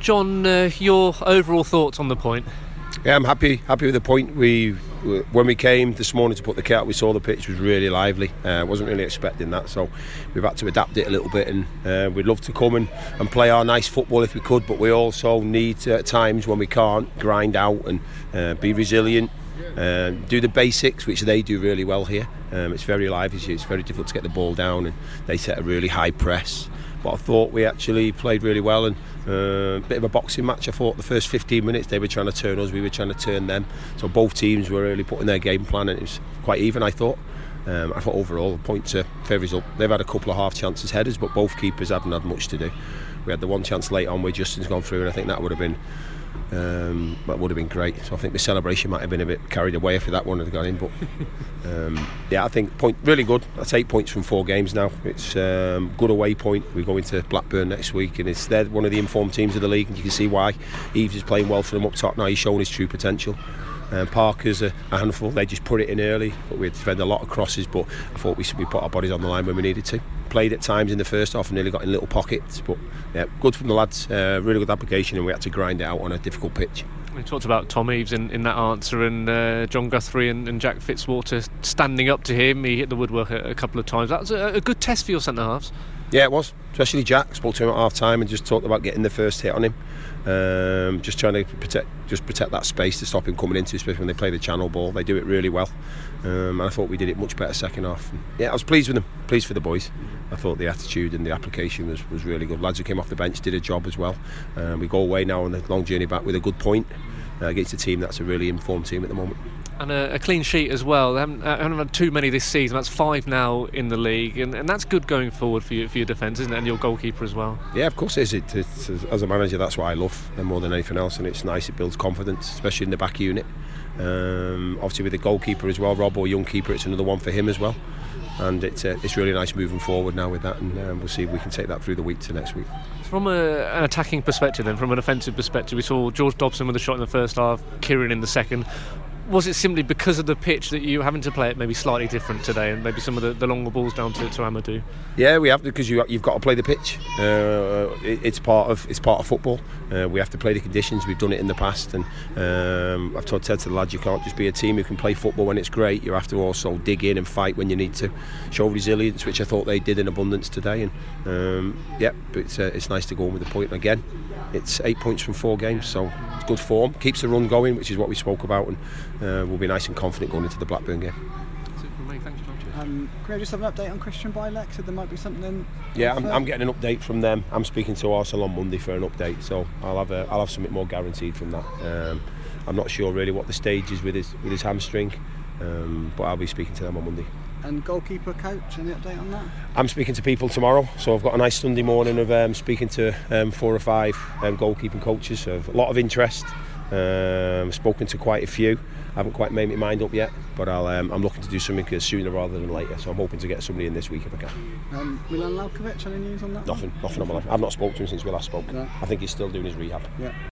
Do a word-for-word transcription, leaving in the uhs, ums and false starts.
John, uh, your overall thoughts on the point? Yeah, I'm happy happy with the point. We when we came this morning to put the kit out, we saw the pitch was really lively. I uh, wasn't really expecting that, so we've had to adapt it a little bit, and uh, we'd love to come and, and play our nice football if we could, but we also need to, at times when we can't, grind out and uh, be resilient, uh, do the basics, which they do really well here. Um, it's very lively, it's very difficult to get the ball down, and they set a really high press. But I thought we actually played really well, and a uh, bit of a boxing match. I thought the first fifteen minutes they were trying to turn us, we were trying to turn them. So both teams were really putting their game plan, and it was quite even, I thought. Um, I thought overall, the points are fair result. They've had a couple of half chances headers, but both keepers haven't had much to do. We had the one chance late on where Justin's gone through, and I think that would have been um, that would have been great. So I think the celebration might have been a bit carried away if that one had gone in. But um, yeah, I think point really good. That's eight points from four games now. It's um, good away point. We go into Blackburn next week, and it's they're one of the informed teams of the league, and you can see why. Eves is playing well for them up top now. He's showing his true potential. Um, Parker's a, a handful. They just put it in early, but we had to defend a lot of crosses. But I thought we we put our bodies on the line when we needed to. Played at times in the first half and nearly got in little pockets, but yeah, good from the lads. Uh, really good application, and we had to grind it out on a difficult pitch. We talked about Tom Eves in, in that answer, and uh, John Guthrie and, and Jack Fitzwater standing up to him. He hit the woodwork a, a couple of times. That was a, a good test for your centre halves. Yeah, it was, especially Jack. Spoke to him at half time and just talked about getting the first hit on him. Um, just trying to protect, just protect that space to stop him coming into, especially when they play the channel ball. They do it really well, um, and I thought we did it much better second half. And yeah, I was pleased with them, pleased for the boys. I thought the attitude and the application was, was really good. Lads who came off the bench did a job as well. Um, we go away now on the long journey back with a good point uh, against a team that's a really informed team at the moment. And a, a clean sheet as well. They haven't, uh, haven't had too many this season. That's five now in the league, and, and that's good going forward for you, for your defence, isn't it? And your goalkeeper as well. Yeah, of course it is. It, it's, as a manager, that's what I love, and more than anything else. And it's nice. It builds confidence, especially in the back unit. Um, obviously with the goalkeeper as well, Rob, or young keeper, it's another one for him as well. And it's uh, it's really nice moving forward now with that, and um, we'll see if we can take that through the week to next week. From a, an attacking perspective, then, from an offensive perspective, we saw George Dobson with a shot in the first half, Kieran in the second. Was it simply because of the pitch that you're having to play it maybe slightly different today, and maybe some of the, the longer balls down to, to Amadou? Yeah, we have to, because you, you've got to play the pitch. Uh, it, it's part of it's part of football. Uh, we have to play the conditions. We've done it in the past, and um, I've told, said to the lads, you can't just be a team who can play football when it's great. You have to also dig in and fight when you need to. Show resilience, which I thought they did in abundance today. And um, yeah, but it's, uh, it's nice to go on with the point again. It's eight points from four games, so it's good form. Keeps the run going, which is what we spoke about, and uh, we'll be nice and confident going into the Blackburn game. That's it from me. Thanks, John. Um, can I just have an update on Christian Bielik? Said there might be something. Yeah, I'm, I'm getting an update from them. I'm speaking to Arsenal on Monday for an update, so I'll have a, I'll have something more guaranteed from that. Um, I'm not sure really what the stage is with his with his hamstring, um, but I'll be speaking to them on Monday. And goalkeeper coach, any update on that? I'm speaking to people tomorrow, so I've got a nice Sunday morning of um, speaking to um, four or five um, goalkeeping coaches. So a lot of interest. Um, spoken to quite a few. I haven't quite made my mind up yet, but I'll, um, I'm looking to do something sooner rather than later. So I'm hoping to get somebody in this week if I can. Um, Milan Lalkovic, any news on that? Nothing, nothing on my life. I've not spoken to him since we last spoke. No. I think he's still doing his rehab. Yeah.